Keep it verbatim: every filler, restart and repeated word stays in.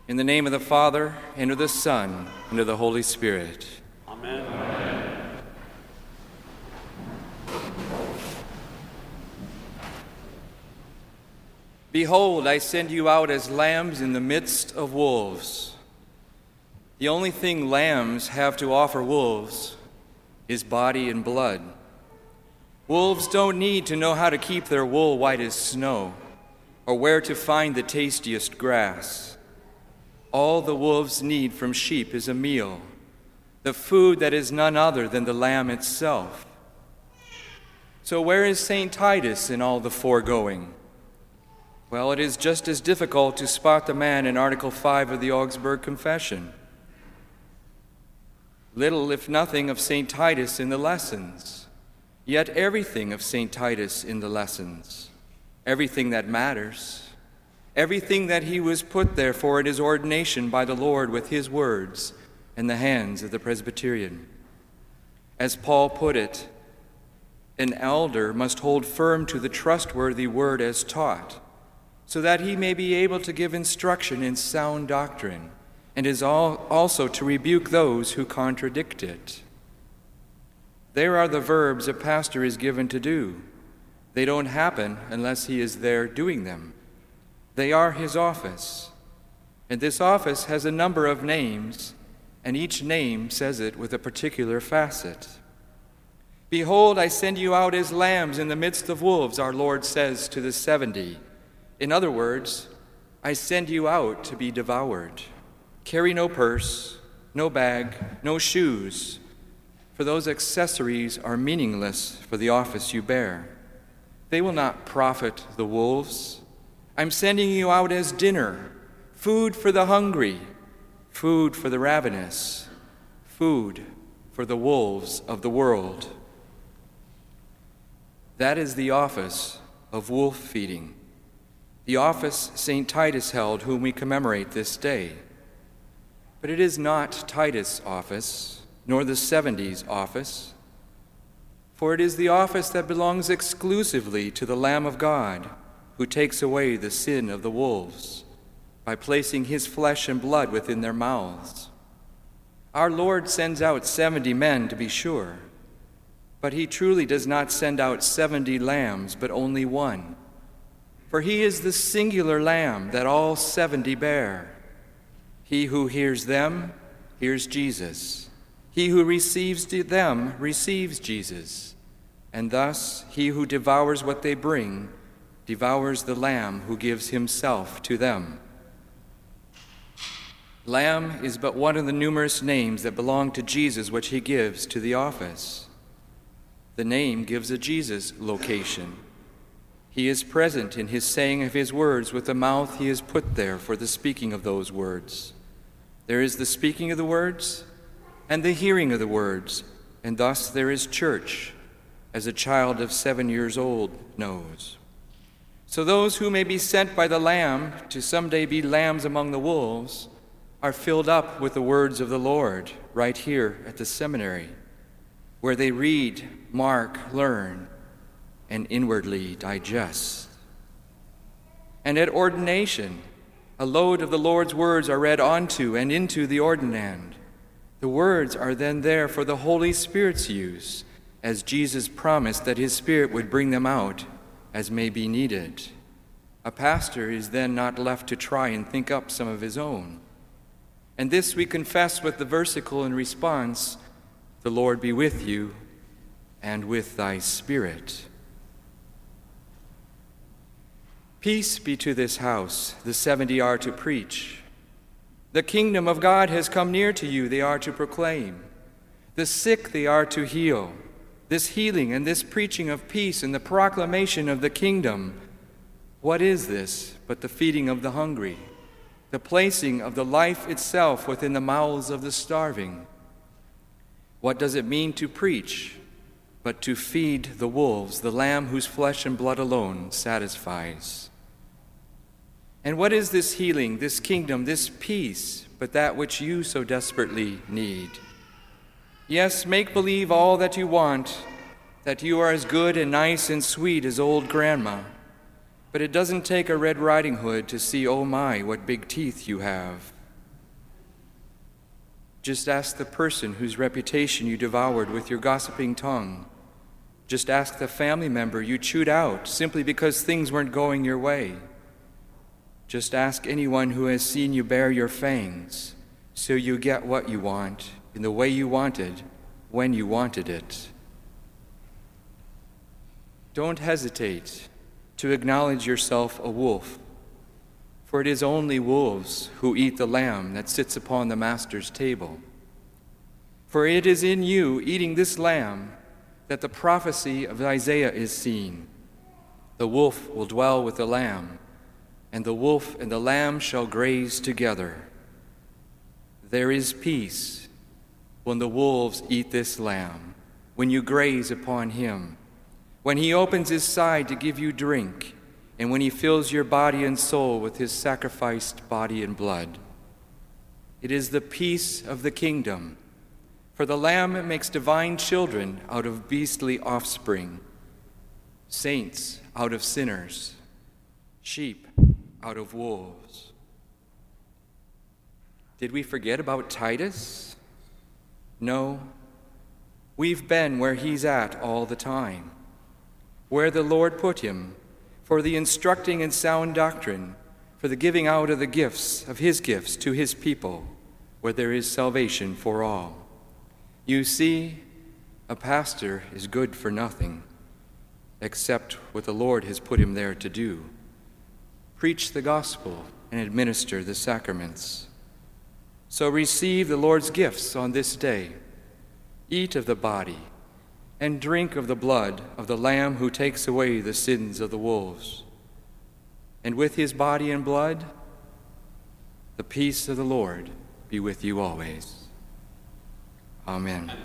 In the name of the Father, and of the Son, and of the Holy Spirit. Amen. Behold, I send you out as lambs in the midst of wolves. The only thing lambs have to offer wolves is body and blood. Wolves don't need to know how to keep their wool white as snow, or where to find the tastiest grass. All the wolves need from sheep is a meal, the food that is none other than the lamb itself. So where is Saint Titus in all the foregoing? Well, it is just as difficult to spot the man in Article five of the Augsburg Confession. Little, if nothing, of Saint Titus in the lessons, yet everything of Saint Titus in the lessons, everything that matters, everything that he was put there for in his ordination by the Lord with his words in the hands of the Presbyterian. As Paul put it, an elder must hold firm to the trustworthy word as taught, so that he may be able to give instruction in sound doctrine, and is all also to rebuke those who contradict it. There are the verbs a pastor is given to do. They don't happen unless he is there doing them. They are his office, and this office has a number of names, and each name says it with a particular facet. Behold, I send you out as lambs in the midst of wolves, our Lord says to the seventy. In other words, I send you out to be devoured. Carry no purse, no bag, no shoes, for those accessories are meaningless for the office you bear. They will not profit the wolves. I'm sending you out as dinner, food for the hungry, food for the ravenous, food for the wolves of the world. That is the office of wolf feeding, the office Saint Titus held, whom we commemorate this day. But it is not Titus' office, nor the seventy's office, for it is the office that belongs exclusively to the Lamb of God, who takes away the sin of the wolves by placing his flesh and blood within their mouths. Our Lord sends out seventy men, to be sure, but he truly does not send out seventy lambs, but only one. For he is the singular lamb that all seventy bear. He who hears them hears Jesus. He who receives them receives Jesus. And thus he who devours what they bring devours the Lamb who gives himself to them. Lamb is but one of the numerous names that belong to Jesus, which he gives to the office. The name gives a Jesus location. He is present in his saying of his words with the mouth he has put there for the speaking of those words. There is the speaking of the words and the hearing of the words, and thus there is church, as a child of seven years old knows. So those who may be sent by the Lamb to someday be lambs among the wolves are filled up with the words of the Lord right here at the seminary, where they read, mark, learn, and inwardly digest. And at ordination, a load of the Lord's words are read onto and into the ordinand. The words are then there for the Holy Spirit's use, as Jesus promised that his Spirit would bring them out as may be needed. A pastor is then not left to try and think up some of his own. And this we confess with the versicle in response, the Lord be with you and with thy spirit. Peace be to this house, the seventy are to preach. The kingdom of God has come near to you, they are to proclaim. The sick they are to heal. This healing and this preaching of peace and the proclamation of the kingdom, what is this but the feeding of the hungry, the placing of the life itself within the mouths of the starving? What does it mean to preach but to feed the wolves, the lamb whose flesh and blood alone satisfies? And what is this healing, this kingdom, this peace, but that which you so desperately need? Yes, make believe all that you want, that you are as good and nice and sweet as old grandma. But it doesn't take a Red Riding Hood to see, oh my, what big teeth you have. Just ask the person whose reputation you devoured with your gossiping tongue. Just ask the family member you chewed out simply because things weren't going your way. Just ask anyone who has seen you bare your fangs so you get what you want in the way you wanted when you wanted it. Don't hesitate to acknowledge yourself a wolf, for it is only wolves who eat the lamb that sits upon the master's table. For it is in you eating this lamb that the prophecy of Isaiah is seen. The wolf will dwell with the lamb, and the wolf and the lamb shall graze together. There is peace when the wolves eat this lamb, when you graze upon him, when he opens his side to give you drink, and when he fills your body and soul with his sacrificed body and blood. It is the peace of the kingdom, for the Lamb makes divine children out of beastly offspring, saints out of sinners, sheep out of wolves. Did we forget about Titus? No, we've been where he's at all the time, where the Lord put him, for the instructing in sound doctrine, for the giving out of the gifts of his gifts to his people, where there is salvation for all. You see, a pastor is good for nothing, except what the Lord has put him there to do: preach the gospel and administer the sacraments. So receive the Lord's gifts on this day. Eat of the body and drink of the blood of the Lamb who takes away the sins of the wolves. And with his body and blood, the peace of the Lord be with you always. Amen.